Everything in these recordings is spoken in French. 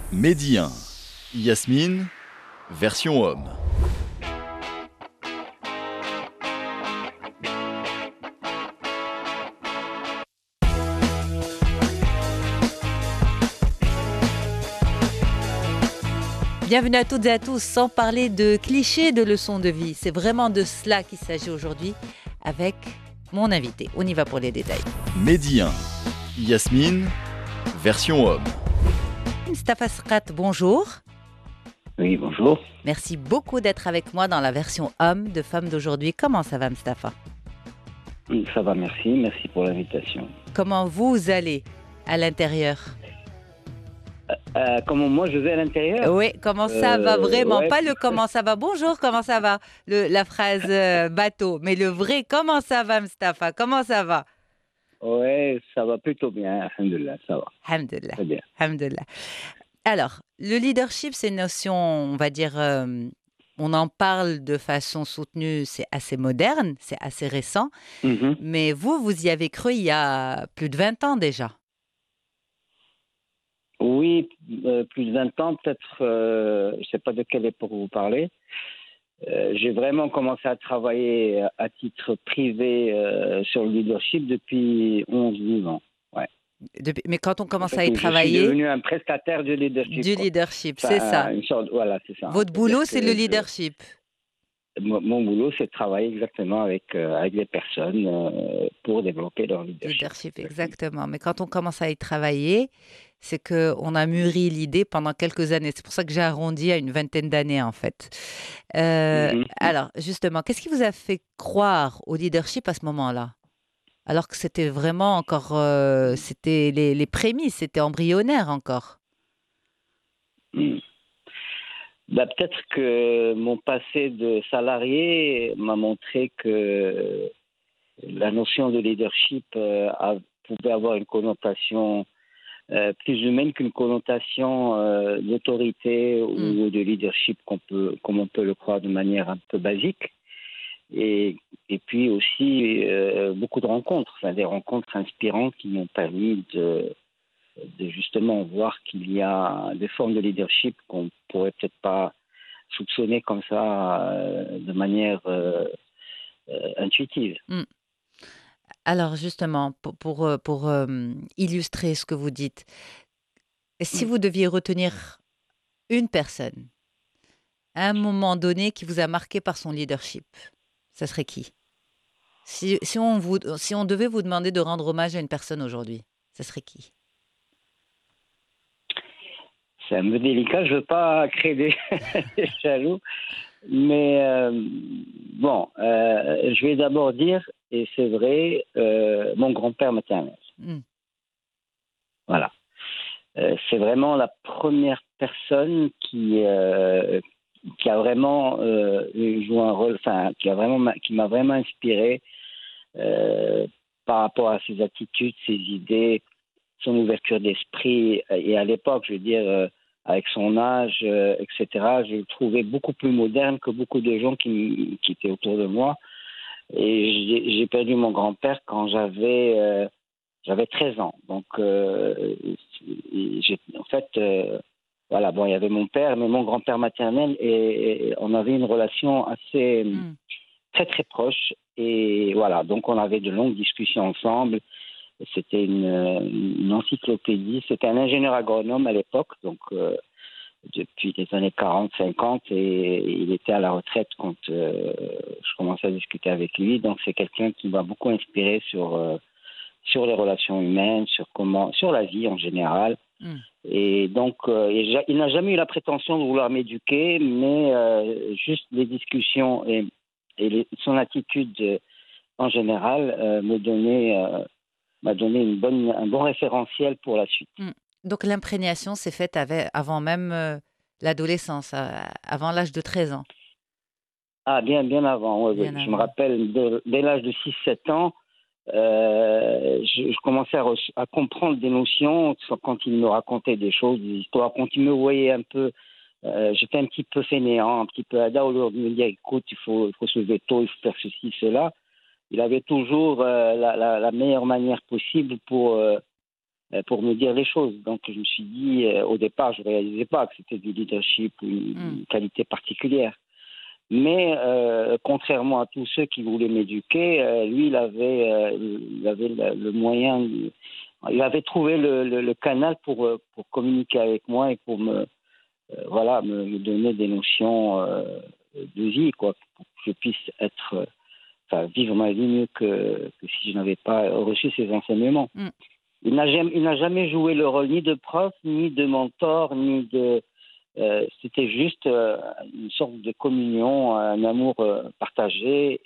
Mehdi 1, Yasmine, version homme. Bienvenue à toutes et à tous, sans parler de clichés de leçons de vie. C'est vraiment de cela qu'il s'agit aujourd'hui avec mon invité. On y va pour les détails. Mehdi 1, Yasmine, version homme. Mustafa Sqat, bonjour. Oui, bonjour. Merci beaucoup d'être avec moi dans la version homme de Femmes d'aujourd'hui. Comment ça va, Mustafa? Ça va, merci. Merci pour l'invitation. Comment vous allez à l'intérieur? Comment moi je vais à l'intérieur? Oui, comment ça va vraiment? Ouais. Pas le comment ça va, bonjour, comment ça va? La phrase bateau, mais le vrai, comment ça va, Mustafa? Comment ça va? Ouais, ça va plutôt bien, alhamdoulilah, ça va. Alhamdulillah. Très bien. Alhamdulillah. Alors, le leadership, c'est une notion, on va dire, on en parle de façon soutenue, c'est assez moderne, c'est assez récent, Mhm. mais vous y avez cru il y a plus de 20 ans déjà. Oui, plus de 20 ans, peut-être, je ne sais pas de quelle époque vous parlez. J'ai vraiment commencé à travailler à titre privé sur le leadership depuis 11-12 ans. Ouais. Mais quand on En commence fait, à y où je suis travailler, devenu un prestataire du leadership, du quoi. leadership, c'est Enfin, ça. une sorte, voilà, c'est ça. Votre C'est-à-dire boulot, c'est que le leadership. mon boulot, c'est de travailler exactement avec les personnes pour développer leur leadership. Leadership, exactement. Mais quand on commence à y travailler, c'est qu'on a mûri l'idée pendant quelques années. C'est pour ça que j'ai arrondi à une vingtaine d'années, en fait. Mhm. Alors, justement, qu'est-ce qui vous a fait croire au leadership à ce moment-là? Alors que c'était vraiment encore, c'était les prémices, c'était embryonnaire encore. Mhm. Bah, peut-être que mon passé de salarié m'a montré que la notion de leadership pouvait avoir une connotation plus humaine qu'une connotation d'autorité ou de leadership comme on peut le croire de manière un peu basique. Et puis aussi beaucoup de rencontres, enfin, des rencontres inspirantes qui m'ont permis de justement voir qu'il y a des formes de leadership qu'on pourrait peut-être pas soupçonner comme ça de manière intuitive. Mm. Alors, justement, pour illustrer ce que vous dites, si vous deviez retenir une personne à un moment donné qui vous a marqué par son leadership, ça serait qui? Si on devait vous demander de rendre hommage à une personne aujourd'hui, ça serait qui? C'est un peu délicat, je veux pas créer des des jaloux, mais bon, je vais d'abord dire, et c'est vrai, mon grand-père maternel. Mm. Voilà. C'est vraiment la première personne qui a vraiment joué un rôle, enfin, qui m'a vraiment inspiré par rapport à ses attitudes, ses idées, son ouverture d'esprit. Et à l'époque, je veux dire, avec son âge, etc., je le trouvais beaucoup plus moderne que beaucoup de gens qui étaient autour de moi. Et j'ai perdu mon grand-père quand j'avais 13 ans. Donc, en fait, voilà, bon, il y avait mon père, mais mon grand-père maternel, et on avait une relation assez Mm. très, très proche. Et voilà, donc on avait de longues discussions ensemble. C'était une encyclopédie. C'était un ingénieur agronome à l'époque, donc depuis les années 40-50, et il était à la retraite quand je commençais à discuter avec lui. Donc c'est quelqu'un qui m'a beaucoup inspiré sur les relations humaines, sur la vie en général. Mm. Et donc, il n'a jamais eu la prétention de vouloir m'éduquer, mais juste les discussions et son attitude en général m'a donné un bon référentiel pour la suite. Mm. Donc l'imprégnation s'est faite avant même l'adolescence, avant l'âge de 13 ans. Ah, bien avant, oui, Bien oui. Je me avant. rappelle, dès l'âge de 6-7 ans, je commençais à comprendre des notions quand il me racontait des choses, des histoires, quand il me voyait un peu. J'étais un petit peu fainéant, un petit peu ada, au lieu de me dire, écoute, il faut se lever tôt, il faut faire ceci, cela. Il avait toujours la meilleure manière possible pour me dire les choses. Donc je me suis dit, au départ, je ne réalisais pas que c'était du leadership ou une qualité particulière. Mais contrairement à tous ceux qui voulaient m'éduquer, lui, il avait le moyen, il avait trouvé le canal pour communiquer avec moi et pour me donner des notions de vie, quoi, pour que je puisse vivre ma vie mieux que si je n'avais pas reçu ces enseignements. Il n'a jamais joué le rôle ni de prof, ni de mentor, ni de... c'était juste une sorte de communion, un amour partagé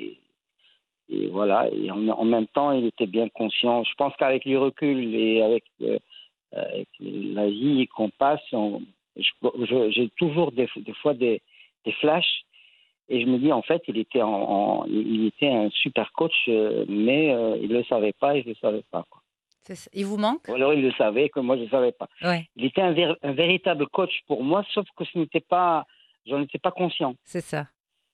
et voilà. Et en même temps, il était bien conscient. Je pense qu'avec le recul et avec la vie qu'on passe, j'ai toujours des fois des flashs et je me dis en fait, il était un super coach, mais il le savait pas et je le savais pas, quoi. Il vous manque? Ou alors il le savait que moi je ne savais pas. Ouais. Il était un véritable coach pour moi, sauf que j'en étais pas conscient. C'est ça.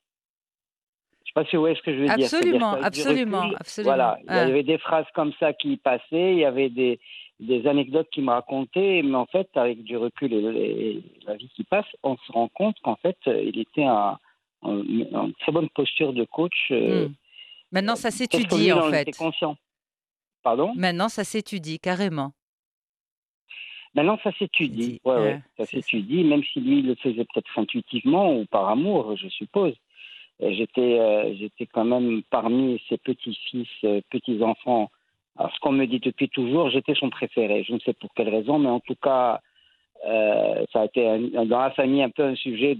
Je sais pas si vous voyez ce que je veux dire. Absolument, C'est-à-dire qu'avec du absolument, recul, absolument. voilà, il y avait des phrases comme ça qui passaient, il y avait des anecdotes qu'il me racontait, mais en fait, avec du recul et la vie qui passe, on se rend compte qu'en fait, il était en très bonne posture de coach. Maintenant, ça Peut-être que s'étudie, lui, en il en était fait. conscient. Pardon? Maintenant, ça s'étudie, carrément. Maintenant, ça s'étudie. Dit. Ouais, ça C'est ça. s'étudie, même si lui, il le faisait peut-être intuitivement ou par amour, je suppose. J'étais quand même parmi ses petits-fils, petits-enfants. Alors, ce qu'on me dit depuis toujours, j'étais son préféré. Je ne sais pour quelle raison, mais en tout cas, ça a été dans la famille un peu un sujet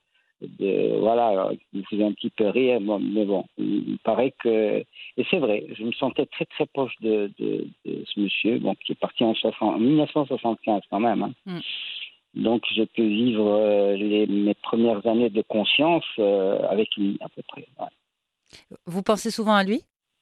voilà, qui me faisait un petit peu rire. Bon, mais bon, il paraît que... Et c'est vrai, je me sentais très très proche de ce monsieur, bon, qui est parti en 1975 quand même. Hein. Donc j'ai pu vivre mes premières années de conscience avec lui à peu près. Ouais. Vous pensez souvent à lui?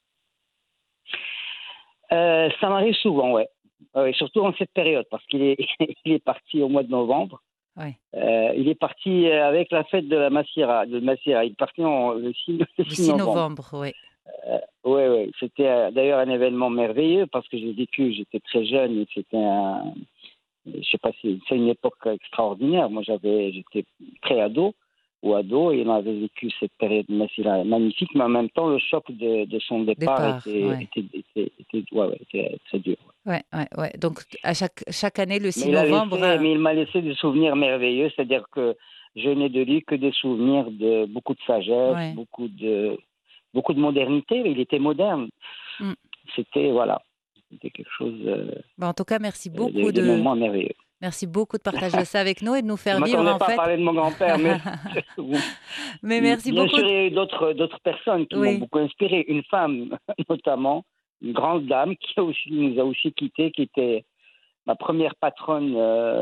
Ça m'arrive souvent, ouais. Surtout en cette période, parce qu'il est, il est parti au mois de novembre. Ouais. Il est parti avec la fête de la Massira. Il est parti le 6 novembre, oui. Oui. C'était d'ailleurs un événement merveilleux parce que j'étais très jeune et c'était je sais pas si c'est une époque extraordinaire. Moi, j'étais pré-ado ou ado et on avait vécu cette période de Massira magnifique, mais en même temps, le choc de son départ était très dur. Ouais. Donc, à chaque année, le 6 mais novembre... Mais il m'a laissé des souvenirs merveilleux, c'est-à-dire que je n'ai de lui que des souvenirs de beaucoup de sagesse, beaucoup de modernité. Il était moderne. C'était quelque chose... en tout cas, merci beaucoup des moments merveilleux. Merci beaucoup de partager ça avec nous et de nous faire vivre, en fait. Je ne m'attendais pas à parler de mon grand-père, mais... mais merci beaucoup. Bien sûr, il y a eu d'autres personnes qui m'ont beaucoup inspiré. Une femme, notamment, une grande dame qui nous a aussi quittés, qui était ma première patronne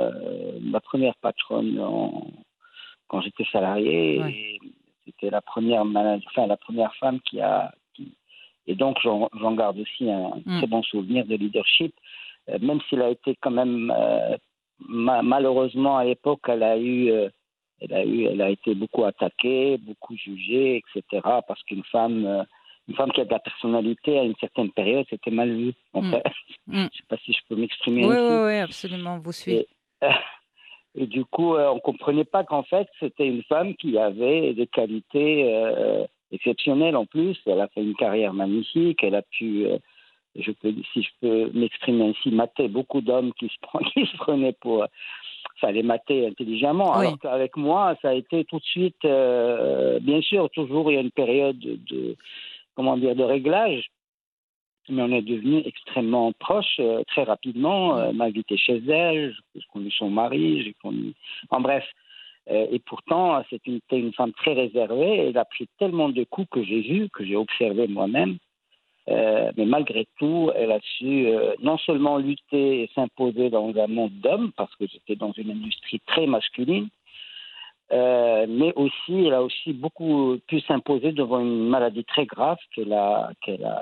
quand j'étais salarié. Et c'était la première femme et donc j'en garde aussi un très bon souvenir de leadership, même s'il a été quand même malheureusement à l'époque, elle a été beaucoup attaquée, beaucoup jugée, etc. Parce qu'une femme qui a de la personnalité à une certaine période, c'était mal vu. En fait. Je ne sais pas si je peux m'exprimer ainsi. Oui, absolument, vous suivez. Et du coup, on ne comprenait pas qu'en fait, c'était une femme qui avait des qualités exceptionnelles en plus. Elle a fait une carrière magnifique, elle a pu... si je peux m'exprimer ainsi, mater beaucoup d'hommes qui se prenaient pour... les mater intelligemment. Alors qu'avec moi, ça a été tout de suite... bien sûr, toujours, il y a une période de réglage. Mais on est devenus extrêmement proches très rapidement. M'a invité chez elle, j'ai connu son mari, j'ai connu... En bref. Et pourtant, c'était une femme très réservée. Elle a pris tellement de coups que j'ai observé moi-même. Mais malgré tout, elle a su non seulement lutter et s'imposer dans un monde d'hommes, parce que j'étais dans une industrie très masculine, mais aussi, elle a aussi beaucoup pu s'imposer devant une maladie très grave qu'elle a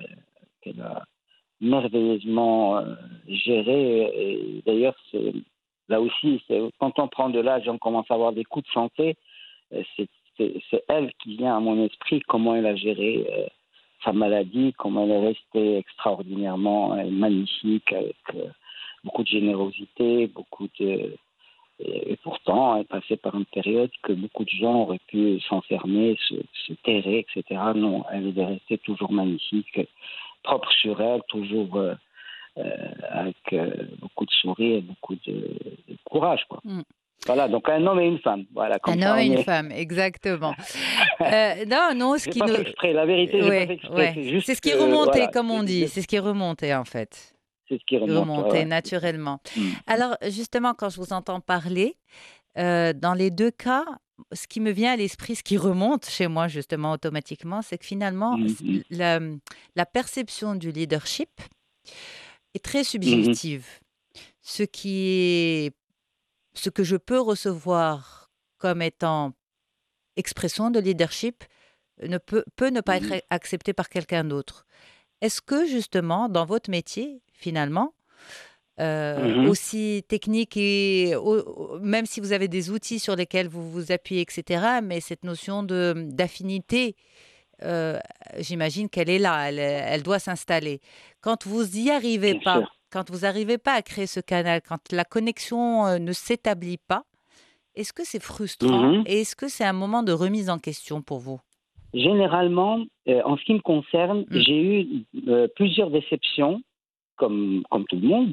merveilleusement gérée. Et d'ailleurs, là aussi, quand on prend de l'âge et on commence à avoir des coups de santé, c'est elle qui vient à mon esprit, comment elle a géré sa maladie, comment elle est restée extraordinairement magnifique, avec beaucoup de générosité, et pourtant, elle passait par une période que beaucoup de gens auraient pu s'enfermer, se terrer, etc. Non, elle est restée toujours magnifique, propre sur elle, toujours avec beaucoup de sourire et beaucoup de courage, quoi. Mm. Voilà, donc un homme et une femme. Voilà, comme Un ça homme et on une est. femme, exactement. Non, ce J'ai qui pas nous... fait exprès. La vérité, j'ai pas fait Ouais, exprès. ouais. C'est juste C'est ce qui que, remontait, voilà, comme on dit. C'est ce qui remontait, en fait. c'est ce qui Qui remonte. Ouais, remontait ouais, c'est ça. naturellement. Mm. Alors, justement, quand je vous entends parler, dans les deux cas, ce qui me vient à l'esprit, ce qui remonte chez moi, justement, automatiquement, c'est que finalement, Mhm, la perception du leadership est très mhm, subjective. Ce qui est, ce que je peux recevoir comme étant expression de leadership peut ne pas mhm, être accepté par quelqu'un d'autre. Est-ce que justement, dans votre métier, finalement, mhm. aussi technique et même si vous avez des outils sur lesquels vous vous appuyez, etc., mais cette notion d'affinité, euh, j'imagine qu'elle est là, elle doit s'installer. Quand vous y arrivez Bien pas, sûr. quand vous n'arrivez pas à créer ce canal, quand la connexion ne s'établit pas, est-ce que c'est frustrant Mhm. et est-ce que c'est un moment de remise en question pour vous? Généralement, en ce qui me concerne, Mm. j'ai eu plusieurs déceptions, comme tout le monde.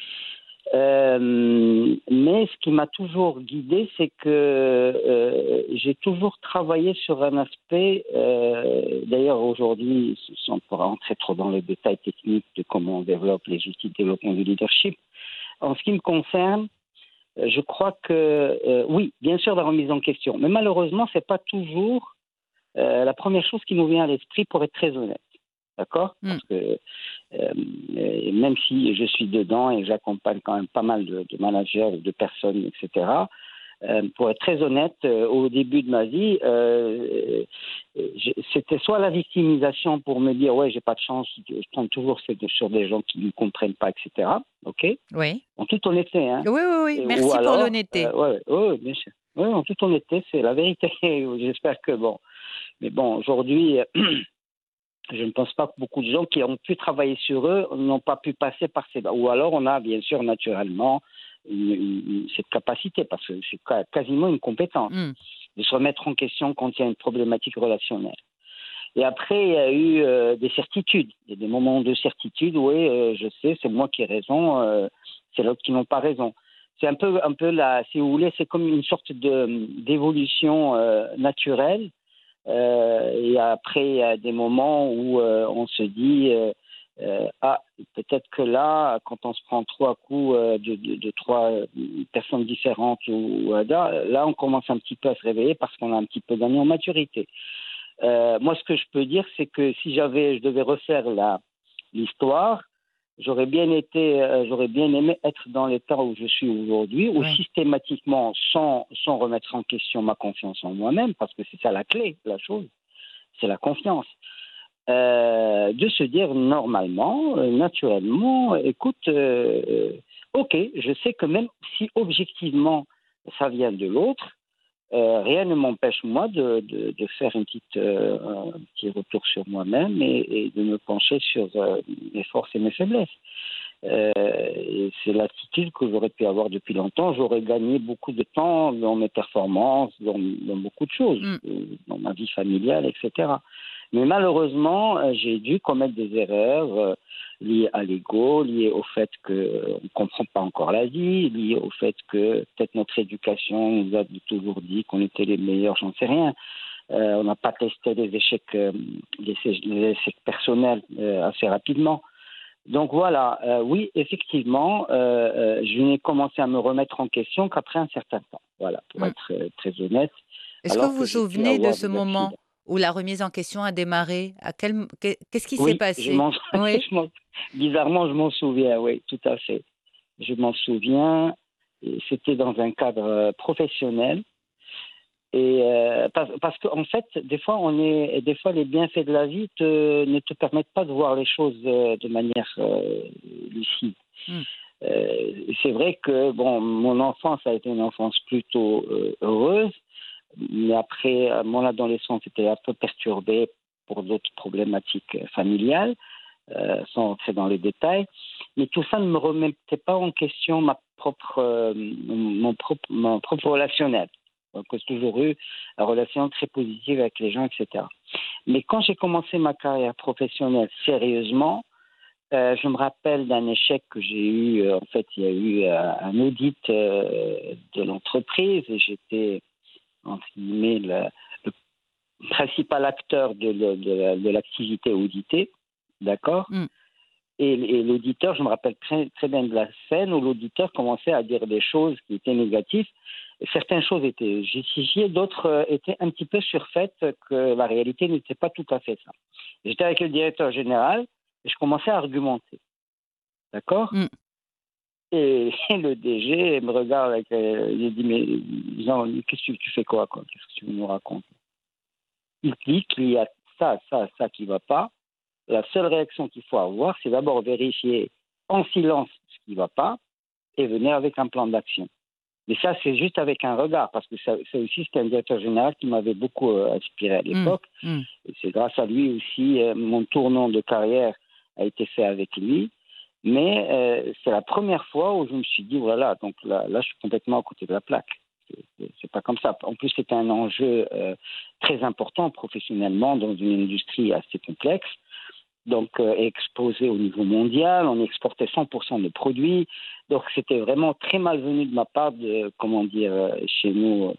Mais ce qui m'a toujours guidé, c'est que j'ai toujours travaillé sur un aspect. D'ailleurs, aujourd'hui, sans pour rentrer trop dans les détails techniques de comment on développe les outils de développement du leadership, en ce qui me concerne, je crois que oui, bien sûr, la remise en question. Mais malheureusement, c'est pas toujours la première chose qui nous vient à l'esprit, pour être très honnête. D'accord? Mm. Parce que même si je suis dedans et j'accompagne quand même pas mal de managers, de personnes, etc., pour être très honnête, au début de ma vie, c'était soit la victimisation pour me dire ouais, j'ai pas de chance, je tombe toujours sur des gens qui ne comprennent pas, etc. Ok, Oui. en toute honnêteté, hein. Oui, oui, oui. Ou Merci pour alors, l'honnêteté. ouais, ouais, bien sûr. Ouais, en toute honnêteté, c'est la vérité. J'espère que bon. Mais bon, aujourd'hui, je ne pense pas que beaucoup de gens qui ont pu travailler sur eux n'ont pas pu passer par ces... Ou alors on a bien sûr naturellement cette capacité, parce que c'est quasiment une compétence, Mm. de se remettre en question quand il y a une problématique relationnelle. Et après, il y a eu des certitudes. Il y a des moments de certitude, oui, je sais, c'est moi qui ai raison, c'est l'autre qui n'a pas raison. C'est un peu là, si vous voulez, c'est comme une sorte d'évolution naturelle. Et après, il y a des moments où on se dit ah, peut-être que là, quand on se prend trois coups de trois personnes différentes, là, on commence un petit peu à se réveiller parce qu'on a un petit peu gagné en maturité. Moi, ce que je peux dire, c'est que si je devais refaire l'histoire, j'aurais bien aimé être dans l'état où je suis aujourd'hui, où Oui. systématiquement, sans remettre en question ma confiance en moi-même, parce que c'est ça la clé de la chose, c'est la confiance. De se dire normalement, naturellement, écoute, ok, je sais que même si objectivement ça vient de l'autre, rien ne m'empêche, moi, de faire un petit retour sur moi-même et de me pencher sur mes forces et mes faiblesses. Et c'est l'attitude que j'aurais pu avoir depuis longtemps. J'aurais gagné beaucoup de temps dans mes performances, dans beaucoup de choses, Mm. dans ma vie familiale, etc. Mais malheureusement, j'ai dû commettre des erreurs liées à l'ego, liées au fait qu'on ne comprend pas encore la vie, liées au fait que peut-être notre éducation nous a toujours dit qu'on était les meilleurs, j'en sais rien. On n'a pas testé les échecs personnels assez rapidement. Donc voilà, oui, effectivement, je n'ai commencé à me remettre en question qu'après un certain temps. Voilà, pour Mm. être très honnête, Est-ce que alors vous que vous j'ai pu souvenez de avoir ce des accidents. moment où la remise en question a démarré? Qu'est-ce qui s'est Oui, passé? Oui, bizarrement, je m'en souviens, oui, tout à fait. Je m'en souviens, et c'était dans un cadre professionnel. Et parce qu'en fait, des fois, des fois, les bienfaits de la vie ne te permettent pas de voir les choses de manière lucide. mm, C'est vrai que bon, mon enfance a été une enfance plutôt heureuse, mais après mon adolescence était un peu perturbée pour d'autres problématiques familiales. sans rentrer dans les détails. Mais tout ça ne me remettait pas en question mon propre relationnel. Donc, j'ai toujours eu une relation très positive avec les gens, etc. Mais quand j'ai commencé ma carrière professionnelle sérieusement, je me rappelle d'un échec que j'ai eu. En fait, il y a eu un audit de l'entreprise et j'étais, entre guillemets, le principal acteur de l'activité auditée. D'accord. Et l'auditeur, je me rappelle très, très bien de la scène où l'auditeur commençait à dire des choses qui étaient négatives. Certaines choses étaient justifiées, d'autres étaient un petit peu surfaites, que la réalité n'était pas tout à fait ça. J'étais avec le directeur général et je commençais à argumenter. D'accord. Et le DG me regarde avec... il dit, mais Jean, qu'est-ce que tu fais quoi? Qu'est-ce que tu nous racontes? Il dit qu'il y a ça qui ne va pas. La seule réaction qu'il faut avoir, c'est d'abord vérifier en silence ce qui ne va pas et venir avec un plan d'action. Mais ça, c'est juste avec un regard, parce que ça aussi, c'était un directeur général qui m'avait beaucoup inspiré à l'époque. Et c'est grâce à lui aussi, mon tournant de carrière a été fait avec lui. Mais c'est la première fois où je me suis dit, voilà, donc là, je suis complètement à côté de la plaque. C'est pas comme ça. En plus, c'était un enjeu très important professionnellement dans une industrie assez complexe. Donc exposé au niveau mondial, on exportait 100% de produits. Donc c'était vraiment très malvenu de ma part de, comment dire, chez nous,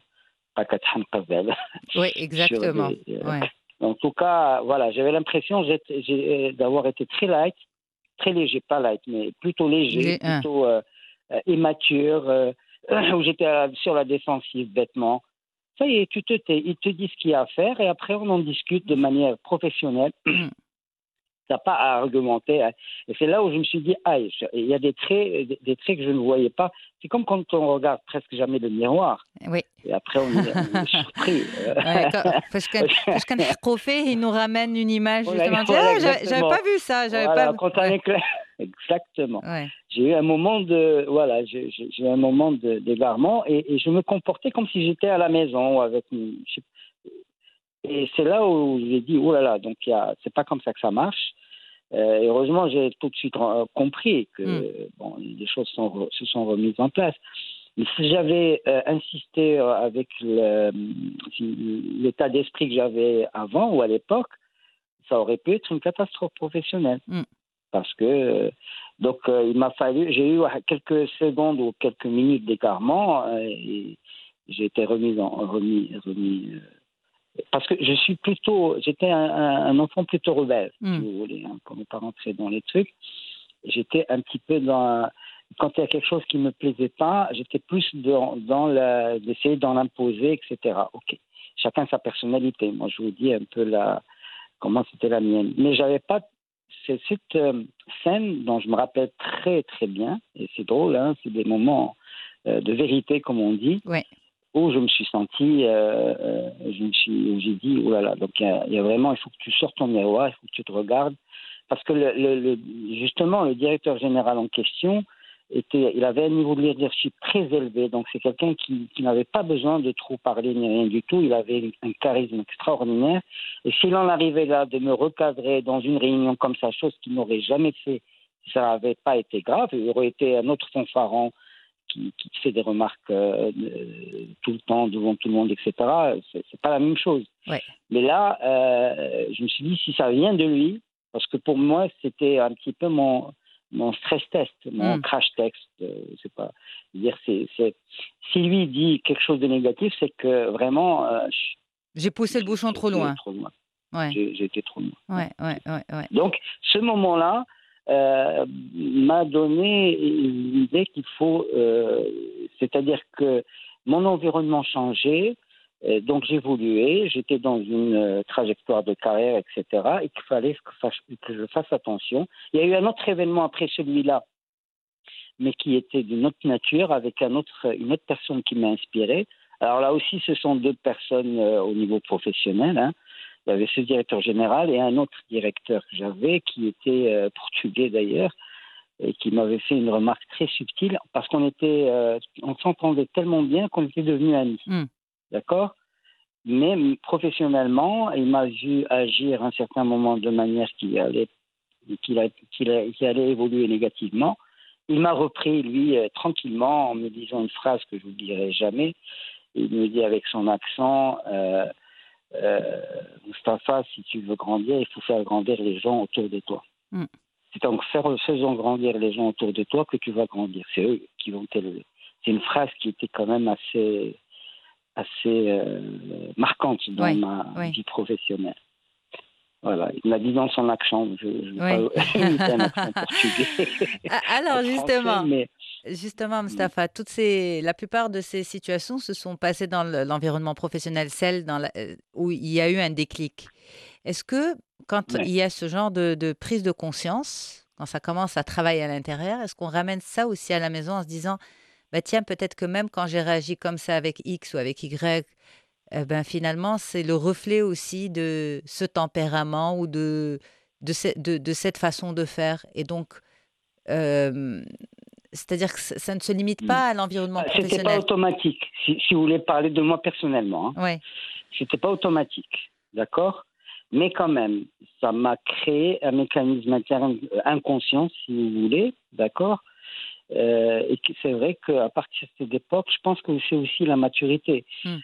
Oui, exactement. En tout cas, voilà, j'avais l'impression d'avoir été très light, très léger, pas light, mais plutôt léger, plutôt immature, où j'étais sur la défensive bêtement. Ça y est, il te dit ce qu'il y a à faire et après on en discute de manière professionnelle. Ça n'a pas à argumenter. Et c'est là où je me suis dit, il y a des traits que je ne voyais pas. C'est comme quand on regarde presque jamais le miroir. Oui. Et après, on est surpris. Parce qu'un fait, il nous ramène une image, justement. Voilà, j'avais pas vu ça. Exactement. Ouais. J'ai eu un moment d'égarement et je me comportais comme si j'étais à la maison avec et c'est là où j'ai dit, oh là là, donc c'est pas comme ça que ça marche. Heureusement, j'ai tout de suite compris que les choses se sont remises en place. Mais si j'avais insisté avec l'état d'esprit que j'avais avant ou à l'époque, ça aurait pu être une catastrophe professionnelle. Parce que il m'a fallu, j'ai eu quelques secondes ou quelques minutes d'écartement et j'ai été remis parce que j'étais un enfant plutôt rebelle, si vous voulez, pour ne pas rentrer dans les trucs. J'étais un petit peu quand il y a quelque chose qui ne me plaisait pas, j'étais plus d'essayer d'en imposer, etc. Ok, chacun sa personnalité. Moi, je vous dis un peu comment c'était la mienne. Mais j'avais pas cette scène dont je me rappelle très, très bien, et c'est drôle, hein, c'est des moments de vérité, comme on dit. Ouais. Où je me suis senti, j'ai dit, oh là là, donc il y a vraiment, il faut que tu sortes ton miroir, il faut que tu te regardes, parce que justement, le directeur général en question, il avait un niveau de leadership très élevé, donc c'est quelqu'un qui n'avait pas besoin de trop parler ni rien du tout, il avait un charisme extraordinaire, et s'il en arrivait là de me recadrer dans une réunion comme ça, chose qu'il n'aurait jamais fait, si ça n'avait pas été grave, il aurait été un autre fanfaron, qui fait des remarques tout le temps devant tout le monde, etc. C'est pas la même chose. Ouais. Mais là, je me suis dit, si ça vient de lui, parce que pour moi, c'était un petit peu mon stress test, mon crash test. C'est pas dire, si lui dit quelque chose de négatif, c'est que vraiment. J'ai poussé le bouchon trop loin. Ouais. J'ai été trop loin. Ouais. Donc, ce moment-là m'a donné l'idée qu'il faut, c'est-à-dire que mon environnement changeait, donc j'évoluais, j'étais dans une trajectoire de carrière, etc., et qu'il fallait que je fasse attention. Il y a eu un autre événement après celui-là, mais qui était d'une autre nature, avec une autre personne qui m'a inspiré. Alors là aussi, ce sont deux personnes au niveau professionnel, hein. Il y avait ce directeur général et un autre directeur que j'avais, qui était portugais d'ailleurs, et qui m'avait fait une remarque très subtile, parce qu'on s'entendait tellement bien qu'on était devenus amis. D'accord? Mais professionnellement, il m'a vu agir à un certain moment de manière qui allait et qu'il allait évoluer négativement, il m'a repris, lui, tranquillement, en me disant une phrase que je n'oublierai jamais. Il me dit avec son accent, Mustapha, si tu veux grandir, il faut faire grandir les gens autour de toi. Mm. C'est en faisant grandir les gens autour de toi que tu vas grandir. C'est eux qui vont t'élever. C'est une phrase qui était quand même assez marquante dans ma vie professionnelle. Voilà, il m'a dit dans son accent, je ne vais pas imiter un accent portugais. Alors justement, français, justement, Mustapha, la plupart de ces situations se sont passées dans l'environnement professionnel, celle où il y a eu un déclic. Est-ce que quand il y a ce genre de prise de conscience, quand ça commence à travailler à l'intérieur, est-ce qu'on ramène ça aussi à la maison en se disant, bah tiens, peut-être que même quand j'ai réagi comme ça avec X ou avec Y, finalement, c'est le reflet aussi de ce tempérament ou de cette façon de faire. Et donc, c'est-à-dire que ça ne se limite pas à l'environnement professionnel. C'était pas automatique, si vous voulez parler de moi personnellement. Hein. Ouais. C'était pas automatique, d'accord ? Mais quand même, ça m'a créé un mécanisme interne inconscient, si vous voulez, d'accord ? Et c'est vrai qu'à partir de cette époque, je pense que c'est aussi la maturité.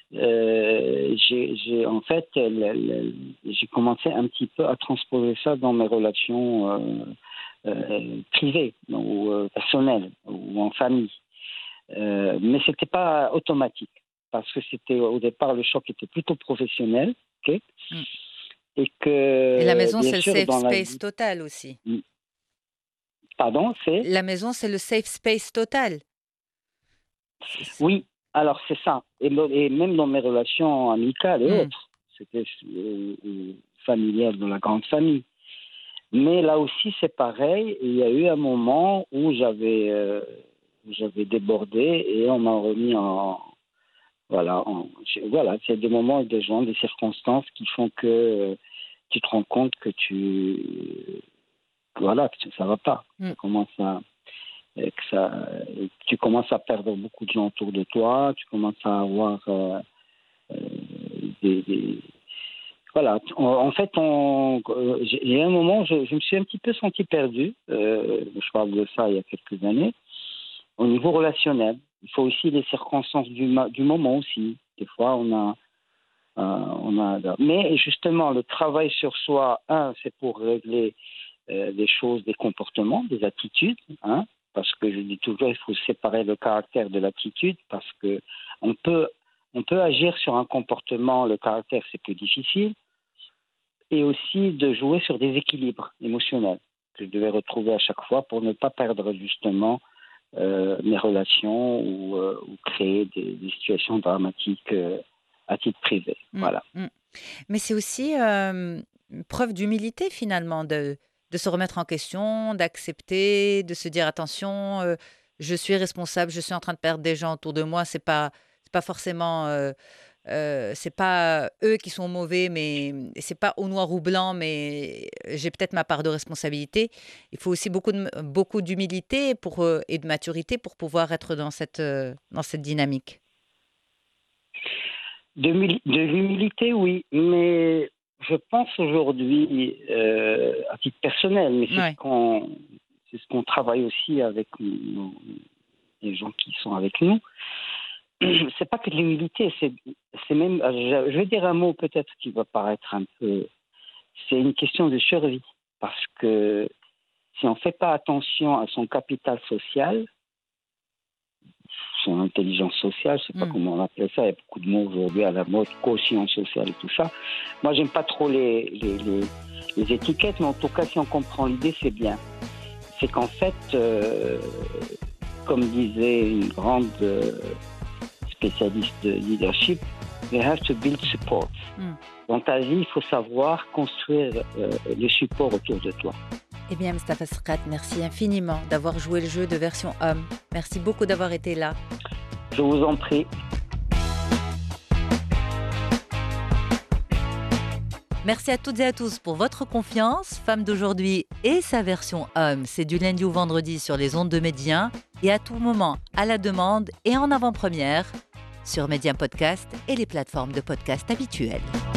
En fait, j'ai commencé un petit peu à transposer ça dans mes relations privées ou personnelles ou en famille. Mais c'était pas automatique parce que c'était au départ le choc était plutôt professionnel, ok. Et la maison, c'est le safe space total aussi. Pardon, c'est ? La maison, c'est le safe space total. Oui, alors c'est ça. Et même dans mes relations amicales et autres, c'était familial de la grande famille. Mais là aussi, c'est pareil. Il y a eu un moment où j'avais débordé et on m'a remis en... Voilà, c'est des moments et des gens, des circonstances qui font que tu te rends compte que ça va pas. Tu commences à perdre beaucoup de gens autour de toi, tu commences à avoir voilà. En fait, il y a un moment, je me suis un petit peu senti perdu. Je parle de ça il y a quelques années. Au niveau relationnel, il faut aussi les circonstances du moment aussi. Des fois, mais justement, le travail sur soi, c'est pour régler des choses, des comportements, des attitudes, hein, parce que je dis toujours, il faut séparer le caractère de l'attitude, parce que on peut agir sur un comportement, le caractère c'est plus difficile, et aussi de jouer sur des équilibres émotionnels que je devais retrouver à chaque fois pour ne pas perdre justement mes relations ou créer des situations dramatiques à titre privé. Voilà. Mais c'est aussi une preuve d'humilité finalement de se remettre en question, d'accepter, de se dire attention, je suis responsable, je suis en train de perdre des gens autour de moi, c'est pas forcément c'est pas eux qui sont mauvais, mais c'est pas au noir ou blanc, mais j'ai peut-être ma part de responsabilité. Il faut aussi beaucoup d'humilité et de maturité pour pouvoir être dans cette dynamique. De l'humilité, oui, mais je pense aujourd'hui, à titre personnel, mais c'est ce qu'on travaille aussi avec les gens qui sont avec nous. C'est pas que de l'humilité, c'est même, je vais dire un mot peut-être qui va paraître un peu, c'est une question de survie, parce que si on fait pas attention à son capital social, son intelligence sociale, je sais pas comment on appelle ça, il y a beaucoup de mots aujourd'hui à la mode, quotient social et tout ça. Moi, j'aime pas trop les étiquettes, mais en tout cas, si on comprend l'idée, c'est bien. C'est qu'en fait, comme disait une grande spécialiste de leadership, you have to build support. Dans ta vie, il faut savoir construire le support autour de toi. Eh bien, Mustapha Serkat, merci infiniment d'avoir joué le jeu de version homme. Merci beaucoup d'avoir été là. Je vous en prie. Merci à toutes et à tous pour votre confiance. Femme d'aujourd'hui et sa version homme, c'est du lundi au vendredi sur les ondes de Média et à tout moment, à la demande et en avant-première sur Média Podcast et les plateformes de podcast habituelles.